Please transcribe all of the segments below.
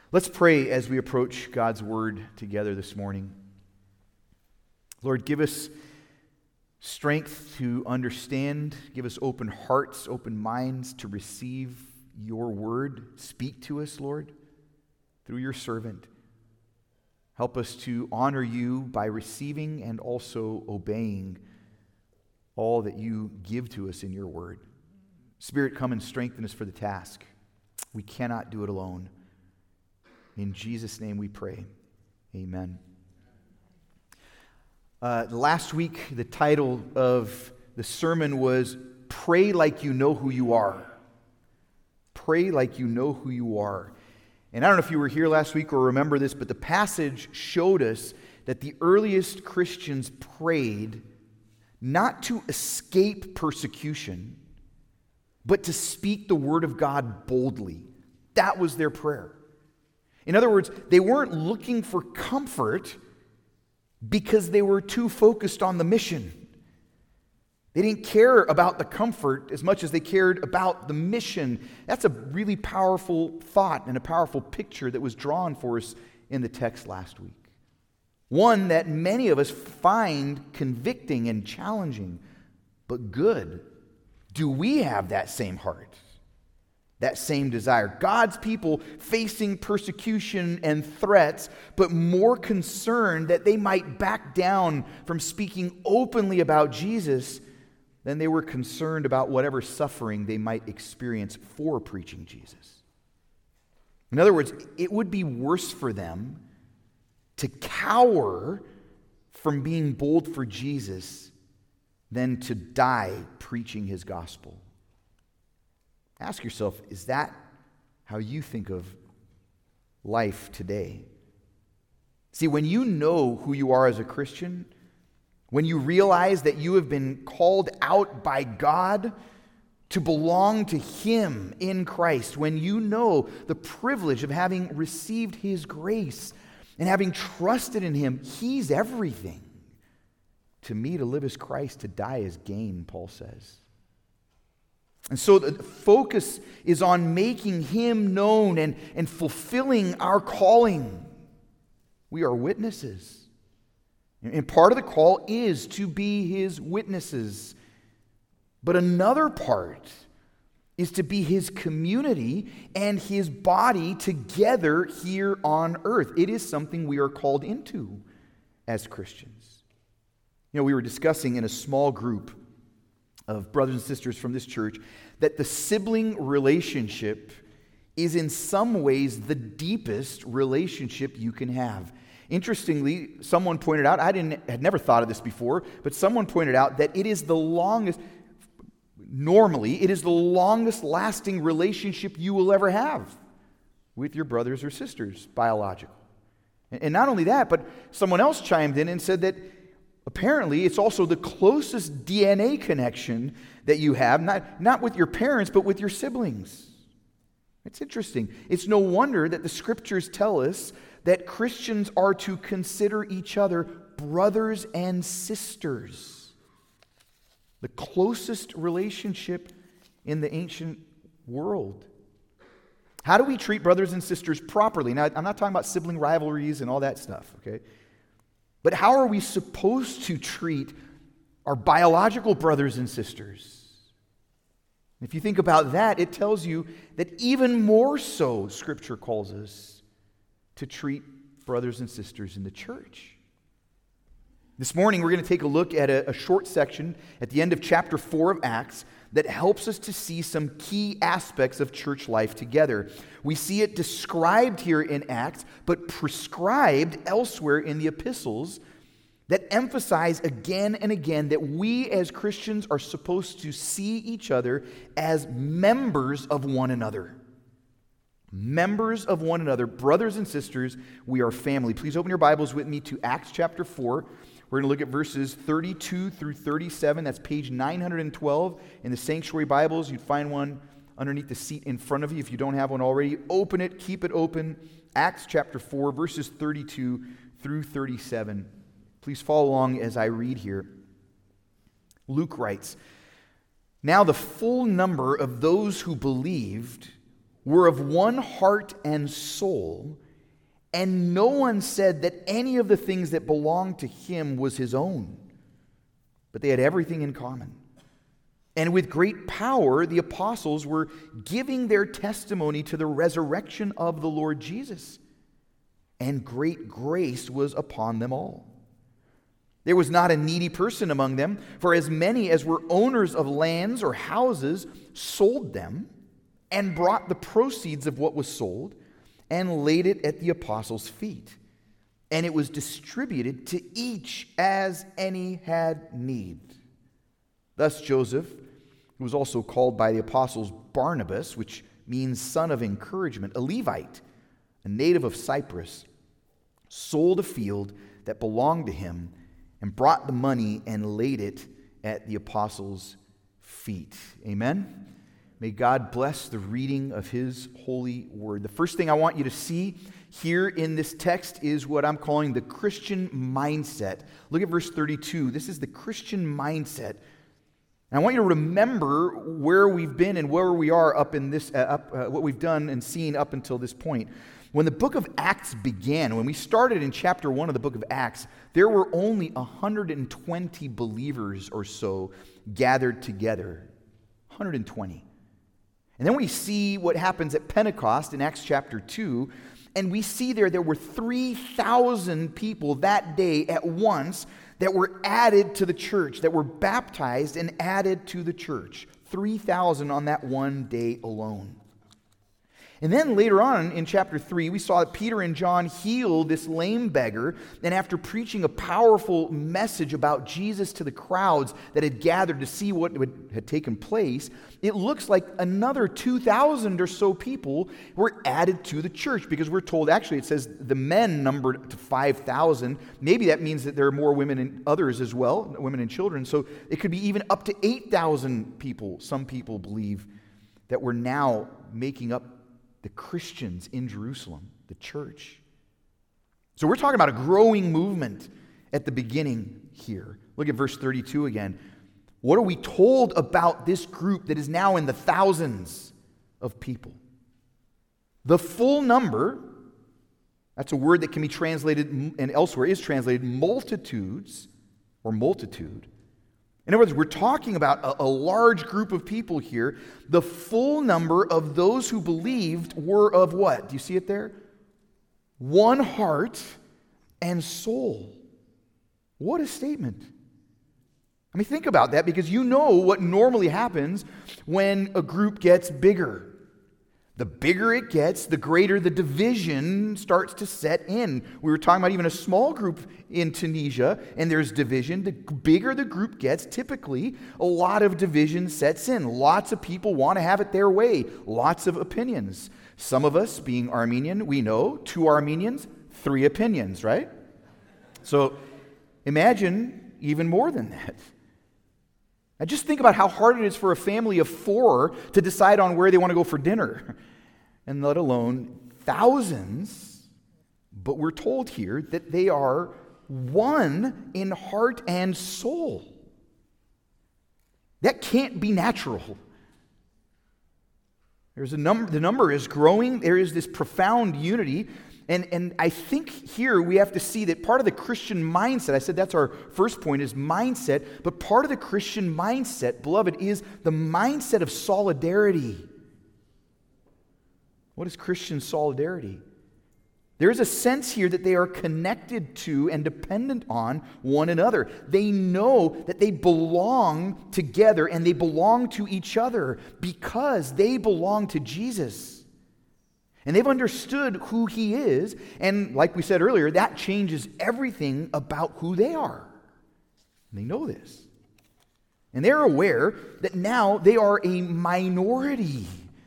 Let's pray as we approach God's Word together this morning. Lord, give us strength to understand. Give us open hearts, open minds to receive your Word. Speak to us, Lord, through your servant. Help us to honor you by receiving and also obeying all that you give to us in your Word. Spirit, come and strengthen us for the task. We cannot do it alone. In Jesus' name we pray. Amen. Last week, the title of the sermon was Pray Like You Know Who You Are. Pray like you know who you are. And I don't know if you were here last week or remember this, but the passage showed us that the earliest Christians prayed not to escape persecution, but to speak the word of God boldly. That was their prayer. In other words, they weren't looking for comfort because they were too focused on the mission. They didn't care about the comfort as much as they cared about the mission. That's a really powerful thought and a powerful picture that was drawn for us in the text last week. One that many of us find convicting and challenging, but good. Do we have that same heart? That same desire? God's people facing persecution and threats, but more concerned that they might back down from speaking openly about Jesus than they were concerned about whatever suffering they might experience for preaching Jesus. In other words, it would be worse for them to cower from being bold for Jesus than to die preaching his gospel. Ask yourself, is that how you think of life today? See, when you know who you are as a Christian, when you realize that you have been called out by God to belong to him in Christ, when you know the privilege of having received his grace and having trusted in him, he's everything. To me, to live as Christ, to die is gain, Paul says. And so the focus is on making him known and fulfilling our calling. We are witnesses. And part of the call is to be his witnesses. But another part is to be his community and his body together here on earth. It is something we are called into as Christians. You know, we were discussing in a small group of brothers and sisters from this church that the sibling relationship is in some ways the deepest relationship you can have. Interestingly, someone pointed out, had never thought of this before, but someone pointed out that it is the longest, normally, it is the longest lasting relationship you will ever have with your brothers or sisters, biological. And not only that, but someone else chimed in and said that apparently, it's also the closest DNA connection that you have, not with your parents, but with your siblings. It's interesting. It's no wonder that the scriptures tell us that Christians are to consider each other brothers and sisters. The closest relationship in the ancient world. How do we treat brothers and sisters properly? Now, I'm not talking about sibling rivalries and all that stuff, okay? But how are we supposed to treat our biological brothers and sisters? If you think about that, it tells you that even more so, Scripture calls us to treat brothers and sisters in the church. This morning, we're going to take a look at a short section at the end of chapter 4 of Acts that helps us to see some key aspects of church life together. We see it described here in Acts, but prescribed elsewhere in the epistles that emphasize again and again that we as Christians are supposed to see each other as members of one another. Members of one another, brothers and sisters, we are family. Please open your Bibles with me to Acts chapter 4. We're going to look at verses 32 through 37. That's page 912 in the Sanctuary Bibles. You'd find one underneath the seat in front of you if you don't have one already. Open it, keep it open. Acts chapter 4, verses 32 through 37. Please follow along as I read here. Luke writes, "Now the full number of those who believed were of one heart and soul, and no one said that any of the things that belonged to him was his own, but they had everything in common. And with great power, the apostles were giving their testimony to the resurrection of the Lord Jesus, and great grace was upon them all. There was not a needy person among them, for as many as were owners of lands or houses sold them and brought the proceeds of what was sold and laid it at the apostles' feet. And it was distributed to each as any had need. Thus Joseph, who was also called by the apostles Barnabas, which means son of encouragement, a Levite, a native of Cyprus, sold a field that belonged to him and brought the money and laid it at the apostles' feet. Amen? May God bless the reading of his holy word. The first thing I want you to see here in this text is what I'm calling the Christian mindset. Look at verse 32. This is the Christian mindset. And I want you to remember where we've been and where we are up in this, what we've done and seen up until this point. When the book of Acts began, when we started in chapter 1 of the book of Acts, there were only 120 believers or so gathered together. 120. And then we see what happens at Pentecost in Acts chapter 2, and we see there were 3,000 people that day at once that were added to the church, that were baptized and added to the church. 3,000 on that one day alone. And then later on in chapter 3, we saw that Peter and John healed this lame beggar, and after preaching a powerful message about Jesus to the crowds that had gathered to see what had taken place, it looks like another 2,000 or so people were added to the church, because we're told, actually it says the men numbered to 5,000. Maybe that means that there are more women and others as well, women and children. So it could be even up to 8,000 people, some people believe, that were now making up the Christians in Jerusalem, the church. So we're talking about a growing movement at the beginning here. Look at verse 32 again. What are we told about this group that is now in the thousands of people? The full number, that's a word that can be translated, and elsewhere is translated, multitudes or multitude. In other words, we're talking about a large group of people here. The full number of those who believed were of what? Do you see it there? One heart and soul. What a statement. I mean, think about that, because you know what normally happens when a group gets bigger. The bigger it gets, the greater the division starts to set in. We were talking about even a small group in Tunisia, and there's division. The bigger the group gets, typically, a lot of division sets in. Lots of people want to have it their way. Lots of opinions. Some of us, being Armenian, we know 2 Armenians, 3 opinions, right? So imagine even more than that. Now just think about how hard it is for a family of 4 to decide on where they want to go for dinner, and let alone thousands. But we're told here that they are one in heart and soul. That can't be natural. The number is growing. There is this profound unity. And I think here we have to see that part of the Christian mindset, I said that's our first point, is mindset, but part of the Christian mindset, beloved, is the mindset of solidarity. What is Christian solidarity? There is a sense here that they are connected to and dependent on one another. They know that they belong together and they belong to each other because they belong to Jesus. And they've understood who he is, and like we said earlier, that changes everything about who they are. And they know this. And they're aware that now they are a minority.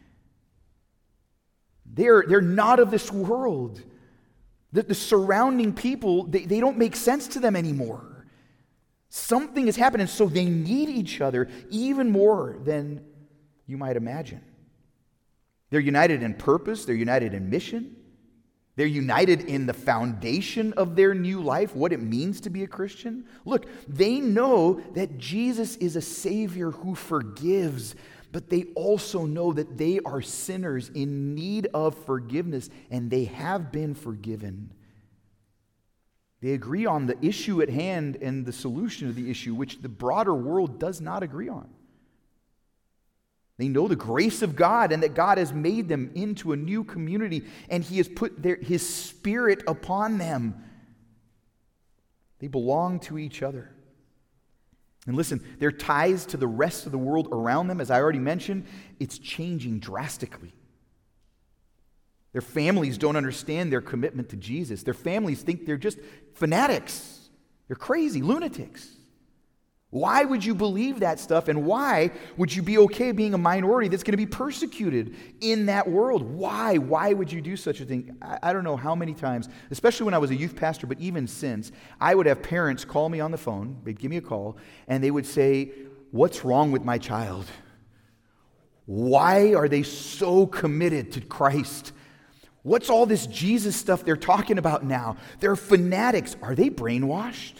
They're not of this world. The surrounding people, they don't make sense to them anymore. Something has happened, and so they need each other even more than you might imagine. They're united in purpose. They're united in mission. They're united in the foundation of their new life, what it means to be a Christian. Look, they know that Jesus is a Savior who forgives, but they also know that they are sinners in need of forgiveness, and they have been forgiven. They agree on the issue at hand and the solution of the issue, which the broader world does not agree on. They know the grace of God and that God has made them into a new community, and He has put His Spirit upon them. They belong to each other. And listen, their ties to the rest of the world around them, as I already mentioned, it's changing drastically. Their families don't understand their commitment to Jesus. Their families think they're just fanatics. They're crazy, lunatics. Why would you believe that stuff, and why would you be okay being a minority that's going to be persecuted in that world? Why? Why would you do such a thing? I don't know how many times, especially when I was a youth pastor, but even since, I would have parents call me on the phone, they'd give me a call, and they would say, "What's wrong with my child? Why are they so committed to Christ? What's all this Jesus stuff they're talking about now? They're fanatics. Are they brainwashed?"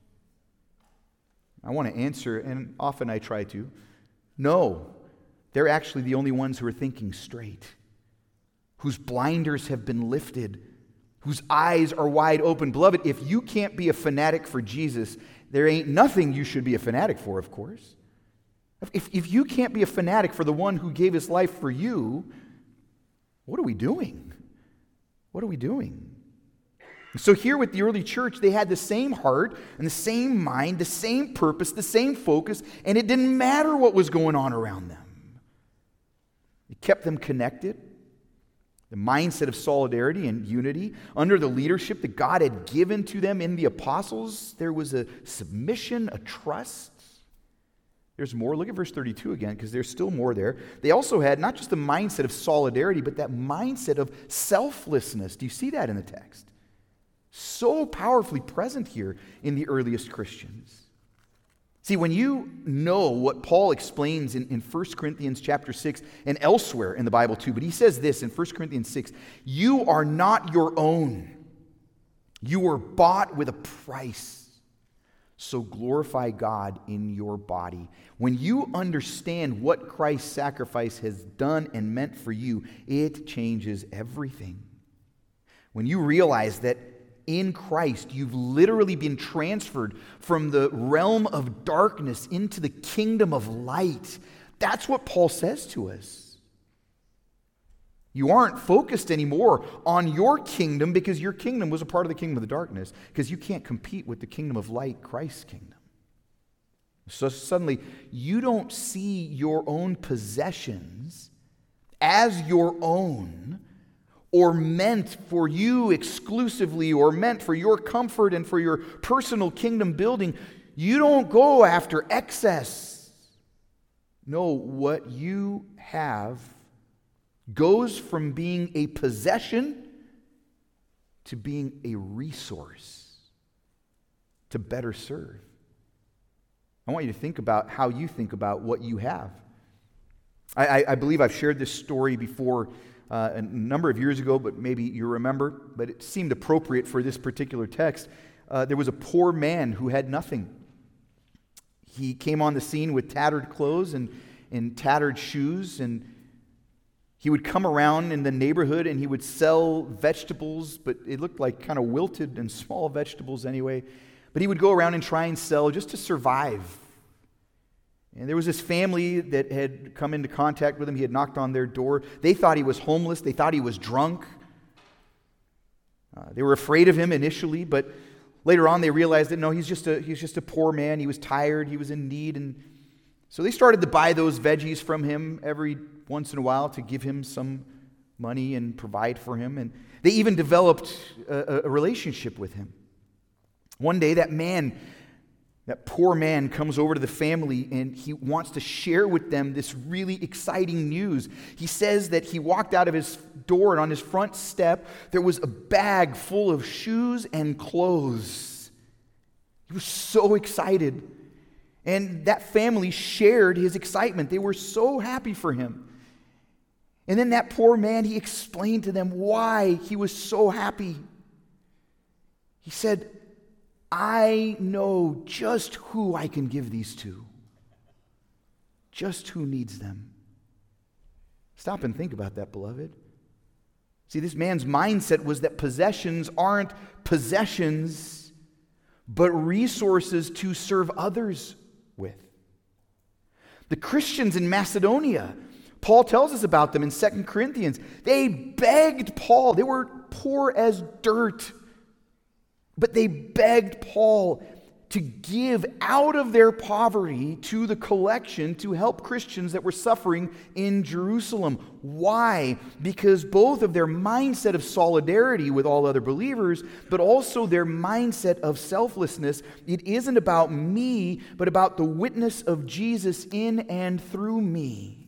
I want to answer, and often I try to. No, they're actually the only ones who are thinking straight, whose blinders have been lifted, whose eyes are wide open. Beloved, if you can't be a fanatic for Jesus, there ain't nothing you should be a fanatic for, of course. If you can't be a fanatic for the one who gave his life for you, what are we doing? What are we doing? So here with the early church, they had the same heart and the same mind, the same purpose, the same focus, and it didn't matter what was going on around them. It kept them connected. The mindset of solidarity and unity under the leadership that God had given to them in the apostles, there was a submission, a trust. There's more. Look at verse 32 again, because there's still more there. They also had not just the mindset of solidarity, but that mindset of selflessness. Do you see that in the text? So powerfully present here in the earliest Christians. See, when you know what Paul explains in 1 Corinthians chapter 6 and elsewhere in the Bible too, but he says this in 1 Corinthians 6, "You are not your own. You were bought with a price. So glorify God in your body." When you understand what Christ's sacrifice has done and meant for you, it changes everything. When you realize that in Christ, you've literally been transferred from the realm of darkness into the kingdom of light. That's what Paul says to us. You aren't focused anymore on your kingdom because your kingdom was a part of the kingdom of the darkness, because you can't compete with the kingdom of light, Christ's kingdom. So suddenly, you don't see your own possessions as your own, or meant for you exclusively, or meant for your comfort and for your personal kingdom building. You don't go after excess. No, what you have goes from being a possession to being a resource to better serve. I want you to think about how you think about what you have. I believe I've shared this story before a number of years ago, but maybe you remember, but it seemed appropriate for this particular text. There was a poor man who had nothing. He came on the scene with tattered clothes and tattered shoes, and he would come around in the neighborhood and he would sell vegetables, but it looked like kind of wilted and small vegetables anyway. But he would go around and try and sell just to survive. And there was this family that had come into contact with him. He had knocked on their door. They thought he was homeless. They thought he was drunk. They were afraid of him initially, but later on they realized that no, he's just a poor man. He was tired. He was in need. And so they started to buy those veggies from him every once in a while to give him some money and provide for him. And they even developed a relationship with him. One day that poor man comes over to the family and he wants to share with them this really exciting news. He says that he walked out of his door and on his front step there was a bag full of shoes and clothes. He was so excited. And that family shared his excitement. They were so happy for him. And then that poor man, he explained to them why he was so happy. He said, "I know just who I can give these to. Just who needs them." Stop and think about that, beloved. See, this man's mindset was that possessions aren't possessions, but resources to serve others with. The Christians in Macedonia, Paul tells us about them in 2 Corinthians. They begged Paul. They were poor as dirt, but they begged Paul to give out of their poverty to the collection to help Christians that were suffering in Jerusalem. Why? Because both of their mindset of solidarity with all other believers, but also their mindset of selflessness. It isn't about me, but about the witness of Jesus in and through me.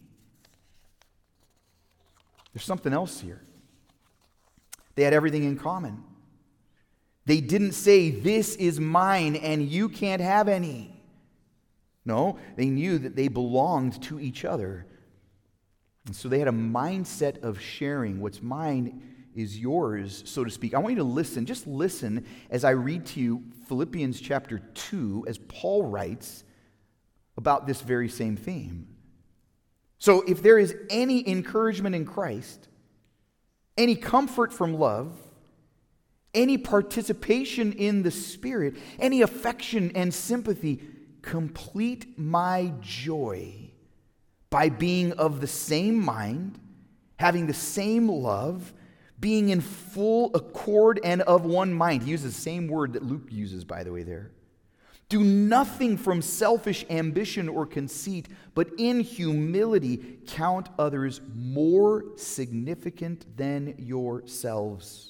There's something else here. They had everything in common. They didn't say, this is mine and you can't have any. No, they knew that they belonged to each other. And so they had a mindset of sharing. What's mine is yours, so to speak. I want you to listen. Just listen as I read to you Philippians chapter 2, as Paul writes about this very same theme. So if there is any encouragement in Christ, any comfort from love, any participation in the Spirit, any affection and sympathy, complete my joy by being of the same mind, having the same love, being in full accord and of one mind. He uses the same word that Luke uses, by the way, there. Do nothing from selfish ambition or conceit, but in humility count others more significant than yourselves.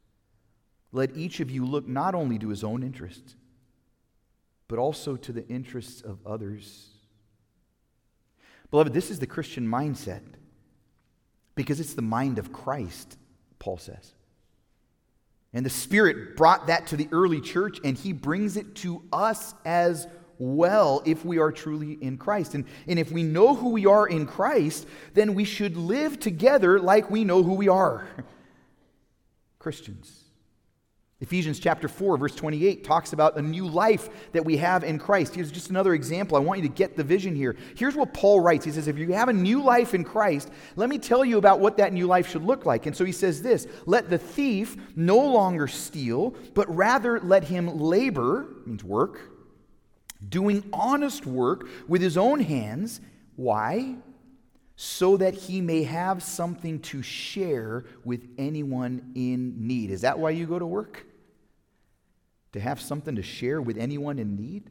Let each of you look not only to his own interests, but also to the interests of others. Beloved, this is the Christian mindset because it's the mind of Christ, Paul says. And the Spirit brought that to the early church, and He brings it to us as well if we are truly in Christ. And if we know who we are in Christ, then we should live together like we know who we are. Christians. Ephesians chapter 4, verse 28 talks about a new life that we have in Christ. Here's just another example. I want you to get the vision here. Here's what Paul writes. He says, if you have a new life in Christ, let me tell you about what that new life should look like. And so he says this, let the thief no longer steal, but rather let him labor, means work, doing honest work with his own hands. Why? So that he may have something to share with anyone in need. Is that why you go to work? To have something to share with anyone in need?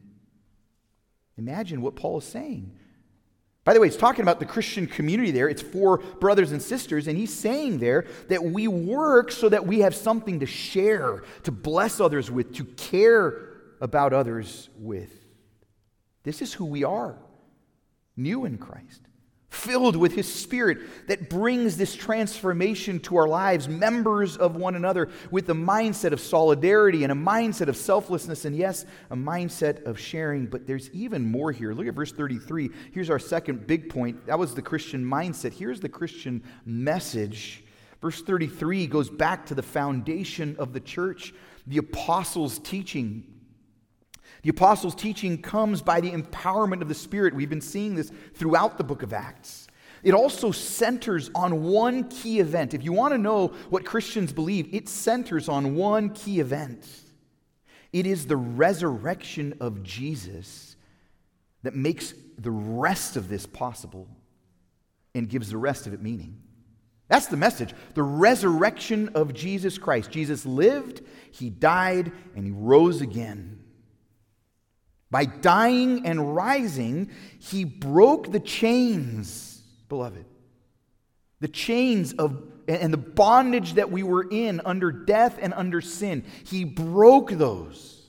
Imagine what Paul is saying. By the way, he's talking about the Christian community there. It's for brothers and sisters, and he's saying there that we work so that we have something to share, to bless others with, to care about others with. This is who we are, new in Christ, filled with His Spirit that brings this transformation to our lives, members of one another with a mindset of solidarity and a mindset of selflessness and, yes, a mindset of sharing. But there's even more here. Look at verse 33. Here's our second big point. That was the Christian mindset. Here's the Christian message. Verse 33 goes back to the foundation of the church, the apostles' teaching. The apostles' teaching comes by the empowerment of the Spirit. We've been seeing this throughout the book of Acts. It also centers on one key event. If you want to know what Christians believe, it centers on one key event. It is the resurrection of Jesus that makes the rest of this possible and gives the rest of it meaning. That's the message. The resurrection of Jesus Christ. Jesus lived, He died, and He rose again. By dying and rising, He broke the chains, beloved. The chains of and the bondage that we were in under death and under sin. He broke those.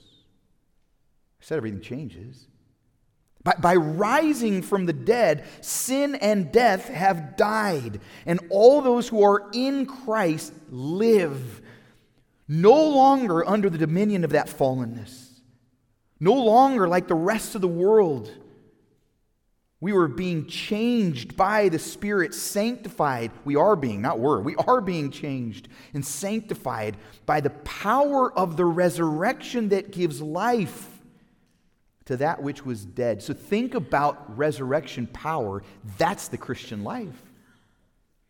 I said everything changes. By rising from the dead, sin and death have died. And all those who are in Christ live, no longer under the dominion of that fallenness. No longer like the rest of the world. We were being changed by the Spirit, sanctified. We are being changed and sanctified by the power of the resurrection that gives life to that which was dead. So think about resurrection power. That's the Christian life.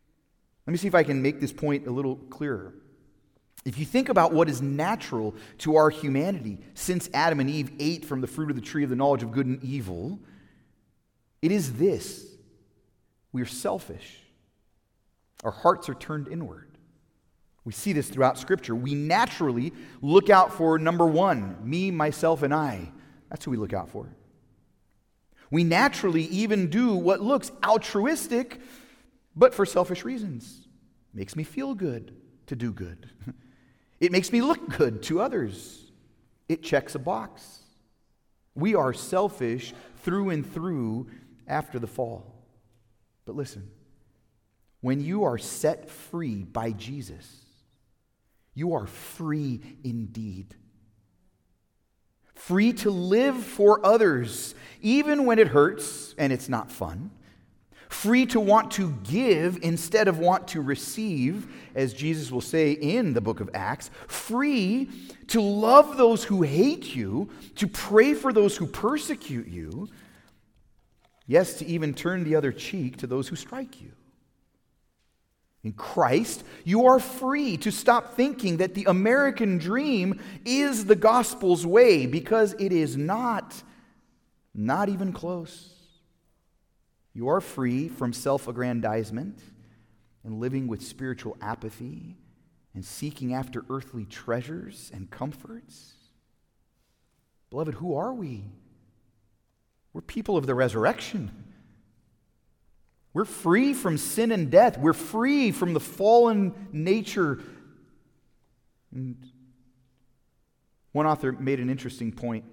Let me see if I can make this point a little clearer. If you think about what is natural to our humanity since Adam and Eve ate from the fruit of the tree of the knowledge of good and evil, it is this: we are selfish. Our hearts are turned inward. We see this throughout Scripture. We naturally look out for number one, me, myself, and I. That's who we look out for. We naturally even do what looks altruistic, but for selfish reasons. It makes me feel good to do good. It makes me look good to others. It checks a box. We are selfish through and through after the fall. But listen, when you are set free by Jesus, you are free indeed. Free to live for others, even when it hurts and it's not fun. Free to want to give instead of want to receive, as Jesus will say in the book of Acts. Free to love those who hate you, to pray for those who persecute you. Yes, to even turn the other cheek to those who strike you. In Christ, you are free to stop thinking that the American dream is the gospel's way, because it is not even close. You are free from self-aggrandizement and living with spiritual apathy and seeking after earthly treasures and comforts. Beloved, who are we? We're people of the resurrection. We're free from sin and death. We're free from the fallen nature. And one author made an interesting point.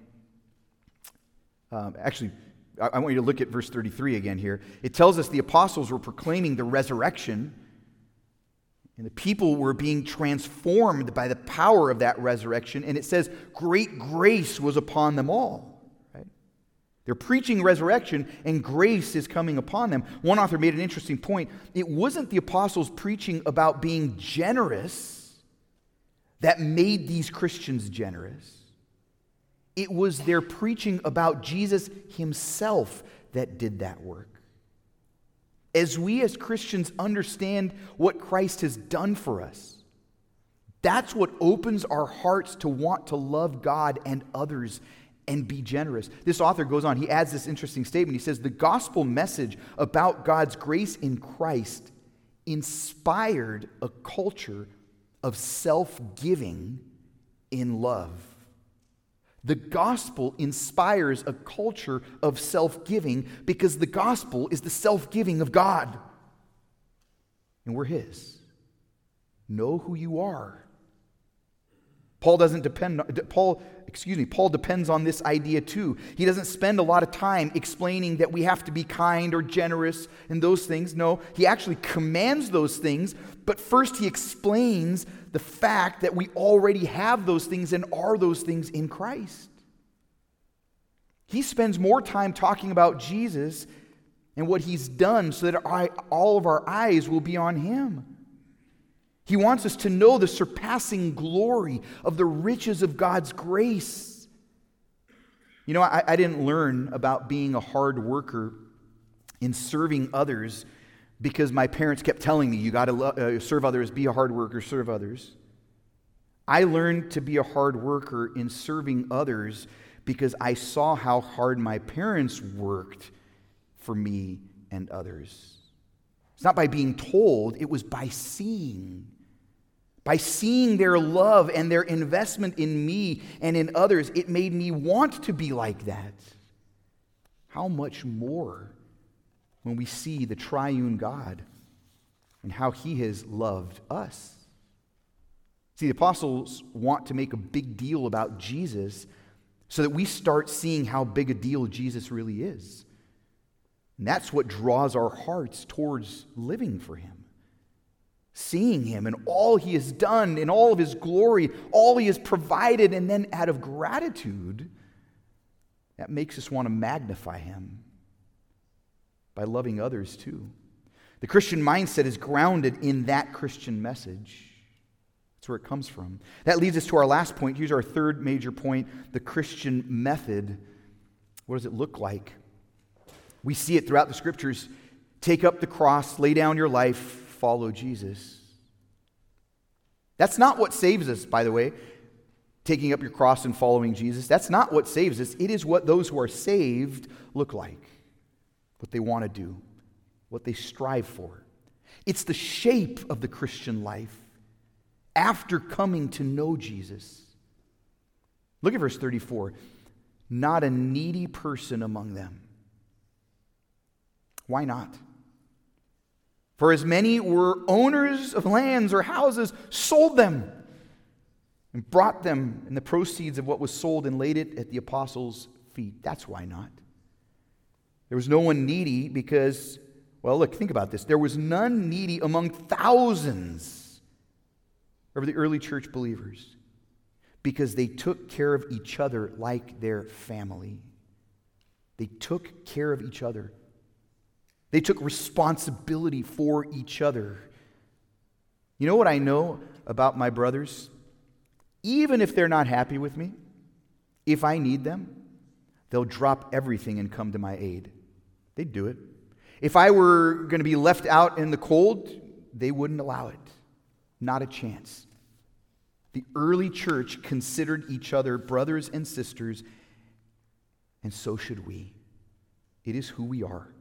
I want you to look at verse 33 again here. It tells us the apostles were proclaiming the resurrection, and the people were being transformed by the power of that resurrection. And it says, great grace was upon them all. They're preaching resurrection, and grace is coming upon them. One author made an interesting point. It wasn't the apostles preaching about being generous that made these Christians generous. It was their preaching about Jesus himself that did that work. As we as Christians understand what Christ has done for us, that's what opens our hearts to want to love God and others and be generous. This author goes on, he adds this interesting statement. He says, the gospel message about God's grace in Christ inspired a culture of self-giving in love. The gospel inspires a culture of self-giving because the gospel is the self-giving of God. And we're his. Know who you are. Paul depends on this idea too. He doesn't spend a lot of time explaining that we have to be kind or generous and those things. No, he actually commands those things, but first he explains the fact that we already have those things and are those things in Christ. He spends more time talking about Jesus and what he's done so that all of our eyes will be on him. He wants us to know the surpassing glory of the riches of God's grace. You know, I didn't learn about being a hard worker in serving others because my parents kept telling me, you got to serve others, be a hard worker, serve others. I learned to be a hard worker in serving others because I saw how hard my parents worked for me and others. It's not by being told, it was by seeing. By seeing their love and their investment in me and in others, it made me want to be like that. How much more when we see the triune God and how he has loved us. See, the apostles want to make a big deal about Jesus so that we start seeing how big a deal Jesus really is. And that's what draws our hearts towards living for him. Seeing him and all he has done in all of his glory, all he has provided, and then out of gratitude, that makes us want to magnify him by loving others too. The Christian mindset is grounded in that Christian message. That's where it comes from. That leads us to our last point. Here's our third major point, the Christian method. What does it look like? We see it throughout the Scriptures. Take up the cross, lay down your life, follow Jesus. That's not what saves us, by the way, taking up your cross and following Jesus. That's not what saves us. It is what those who are saved look like, what they want to do, what they strive for. It's the shape of the Christian life after coming to know Jesus. Look at verse 34. Not a needy person among them. Why not? For as many were owners of lands or houses, sold them and brought them in the proceeds of what was sold and laid it at the apostles' feet. That's why not. There was no one needy because, well, look, think about this. There was none needy among thousands of the early church believers because they took care of each other like their family. They took care of each other. They took responsibility for each other. You know what I know about my brothers? Even if they're not happy with me, if I need them, they'll drop everything and come to my aid. They'd do it. If I were going to be left out in the cold, they wouldn't allow it. Not a chance. The early church considered each other brothers and sisters, and so should we. It is who we are.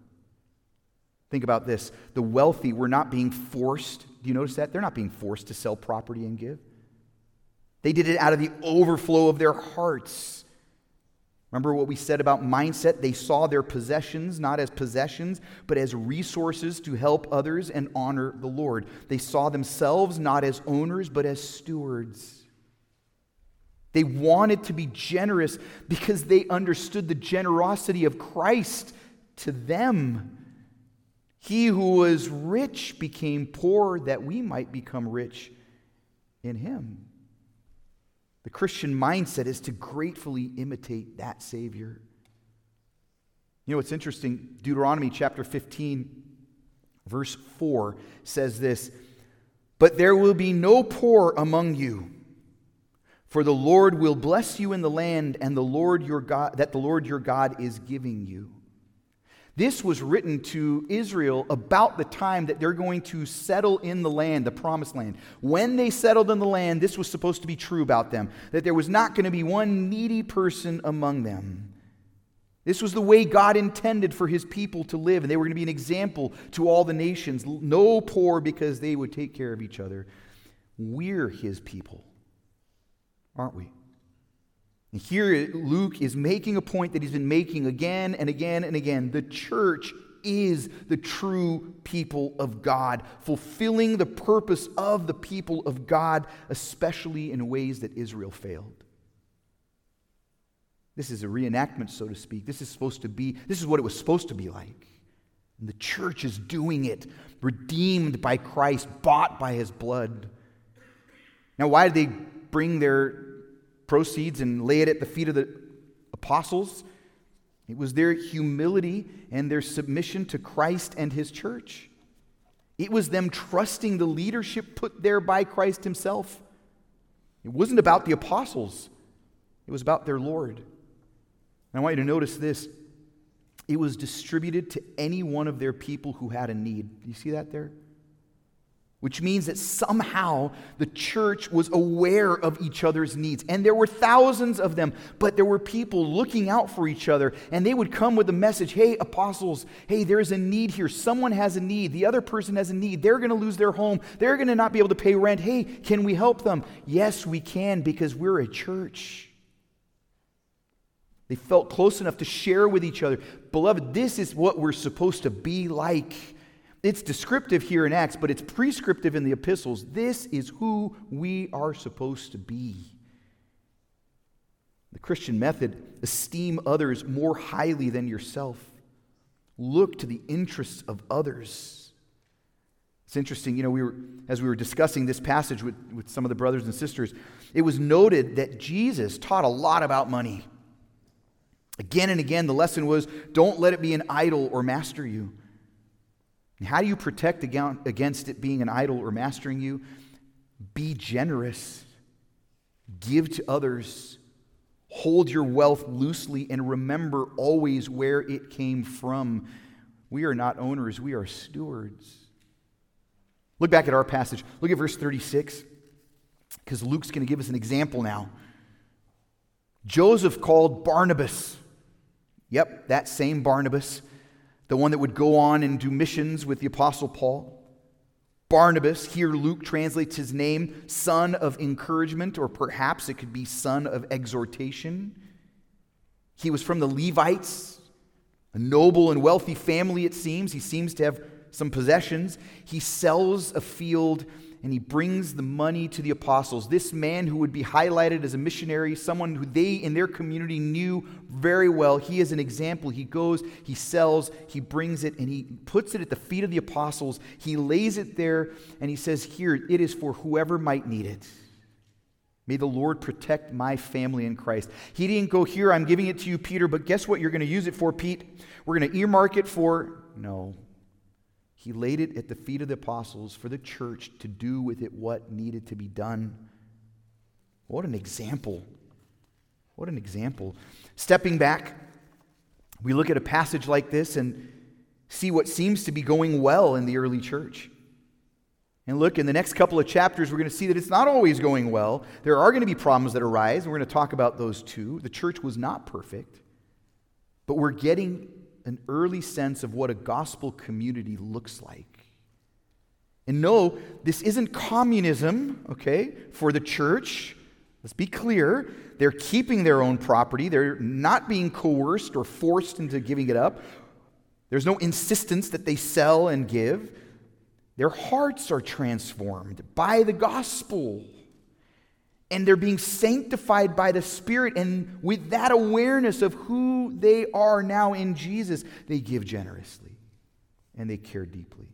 Think about this. The wealthy were not being forced. Do you notice that? They're not being forced to sell property and give. They did it out of the overflow of their hearts. Remember what we said about mindset? They saw their possessions not as possessions, but as resources to help others and honor the Lord. They saw themselves not as owners, but as stewards. They wanted to be generous because they understood the generosity of Christ to them. He who was rich became poor that we might become rich in him. The Christian mindset is to gratefully imitate that Savior. You know what's interesting? Deuteronomy chapter 15, verse 4 says this, "But there will be no poor among you, for the Lord will bless you in the land and the Lord your God is giving you." This was written to Israel about the time that they're going to settle in the land, the promised land. When they settled in the land, this was supposed to be true about them, that there was not going to be one needy person among them. This was the way God intended for his people to live, and they were going to be an example to all the nations. No poor, because they would take care of each other. We're his people, aren't we? And here Luke is making a point that he's been making again and again and again. The church is the true people of God, fulfilling the purpose of the people of God, especially in ways that Israel failed. This is a reenactment, so to speak. This is what it was supposed to be like. And the church is doing it, redeemed by Christ, bought by his blood. Now, why did they bring their proceeds and lay it at the feet of the apostles? It was their humility and their submission to Christ and his church. It was them trusting the leadership put there by Christ himself. It wasn't about the apostles. It was about their Lord. And I want you to notice this. It was distributed to any one of their people who had a need. Do you see that there? Which means that somehow the church was aware of each other's needs. And there were thousands of them, but there were people looking out for each other. And they would come with a message, "Hey, apostles, hey, there's a need here. Someone has a need. The other person has a need. They're going to lose their home. They're going to not be able to pay rent. Hey, can we help them?" Yes, we can, because we're a church. They felt close enough to share with each other. Beloved, this is what we're supposed to be like. It's descriptive here in Acts, but it's prescriptive in the epistles. This is who we are supposed to be. The Christian method: esteem others more highly than yourself. Look to the interests of others. It's interesting, as we were discussing this passage with some of the brothers and sisters, it was noted that Jesus taught a lot about money. Again and again, the lesson was, don't let it be an idol or master you. And how do you protect against it being an idol or mastering you? Be generous. Give to others. Hold your wealth loosely and remember always where it came from. We are not owners, we are stewards. Look back at our passage. Look at verse 36, because Luke's going to give us an example now. Joseph called Barnabas. Yep, that same Barnabas, the one that would go on and do missions with the Apostle Paul. Barnabas, here Luke translates his name, son of encouragement, or perhaps it could be son of exhortation. He was from the Levites, a noble and wealthy family, it seems. He seems to have some possessions. He sells a field and he brings the money to the apostles. This man who would be highlighted as a missionary, someone who they in their community knew very well, he is an example. He goes, he sells, he brings it, and he puts it at the feet of the apostles. He lays it there, and he says, here, it is for whoever might need it. May the Lord protect my family in Christ. He didn't go, here, I'm giving it to you, Peter, but guess what you're going to use it for, Pete? We're going to earmark it for... No. He laid it at the feet of the apostles for the church to do with it what needed to be done. What an example. What an example. Stepping back, we look at a passage like this and see what seems to be going well in the early church. And look, in the next couple of chapters, we're going to see that it's not always going well. There are going to be problems that arise, and we're going to talk about those too. The church was not perfect, but we're getting an early sense of what a gospel community looks like. And no, this isn't communism, okay, for the church. Let's be clear. They're keeping their own property. They're not being coerced or forced into giving it up. There's no insistence that they sell and give. Their hearts are transformed by the gospel. And they're being sanctified by the Spirit. And with that awareness of who they are now in Jesus, they give generously and they care deeply.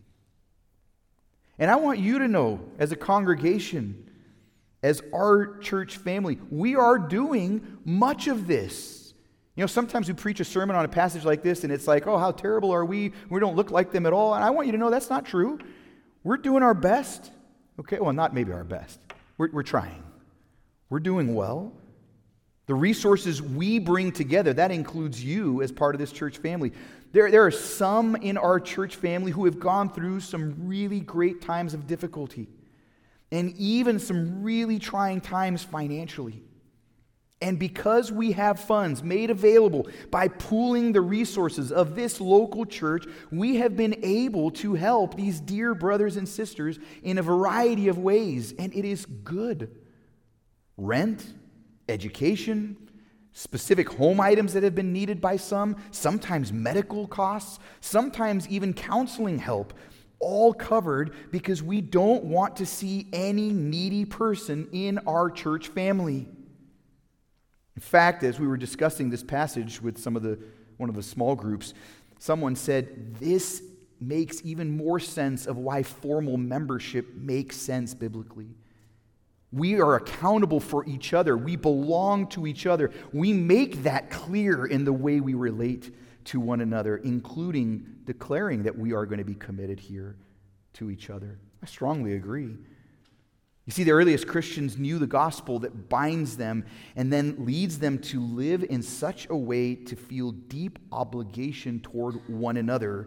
And I want you to know, as a congregation, as our church family, we are doing much of this. You know, sometimes we preach a sermon on a passage like this, and it's like, oh, how terrible are we? We don't look like them at all. And I want you to know that's not true. We're doing our best. Okay, well, not maybe our best. We're trying. We're doing well. The resources we bring together, that includes you as part of this church family. There are some in our church family who have gone through some really great times of difficulty and even some really trying times financially. And because we have funds made available by pooling the resources of this local church, we have been able to help these dear brothers and sisters in a variety of ways, and it is good. Rent, education, specific home items that have been needed by some, sometimes medical costs, sometimes even counseling help, all covered because we don't want to see any needy person in our church family. In fact, as we were discussing this passage with one of the small groups, someone said this makes even more sense of why formal membership makes sense biblically. We are accountable for each other. We belong to each other. We make that clear in the way we relate to one another, including declaring that we are going to be committed here to each other. I strongly agree. You see, the earliest Christians knew the gospel that binds them and then leads them to live in such a way to feel deep obligation toward one another.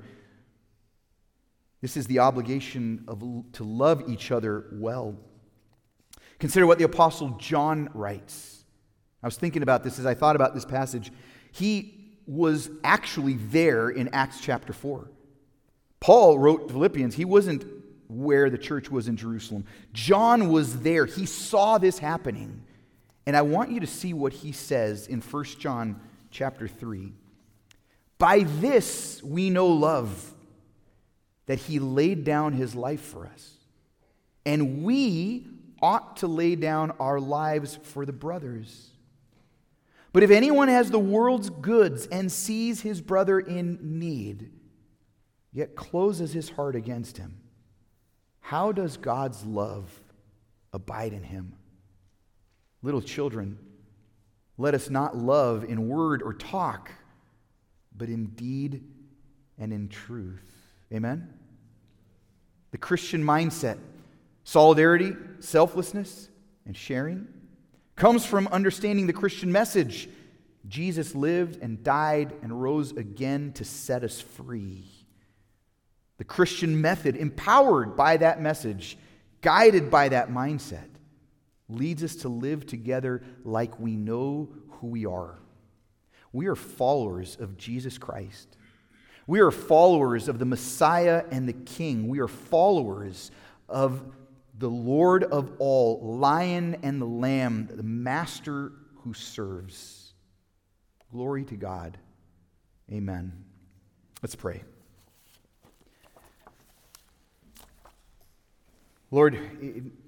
This is the obligation to love each other well. Consider what the Apostle John writes. I was thinking about this as I thought about this passage. He was actually there in Acts chapter 4. Paul wrote Philippians. He wasn't where the church was in Jerusalem. John was there. He saw this happening. And I want you to see what he says in 1 John chapter 3. By this we know love, that he laid down his life for us. And we ought to lay down our lives for the brothers. But if anyone has the world's goods and sees his brother in need, yet closes his heart against him, how does God's love abide in him? Little children, let us not love in word or talk, but in deed and in truth. Amen? The Christian mindset, solidarity, selflessness, and sharing, comes from understanding the Christian message. Jesus lived and died and rose again to set us free. The Christian method, empowered by that message, guided by that mindset, leads us to live together like we know who we are. We are followers of Jesus Christ. We are followers of the Messiah and the King. We are followers of the Lord of all, Lion and the Lamb, the Master who serves. Glory to God. Amen. Let's pray. Lord,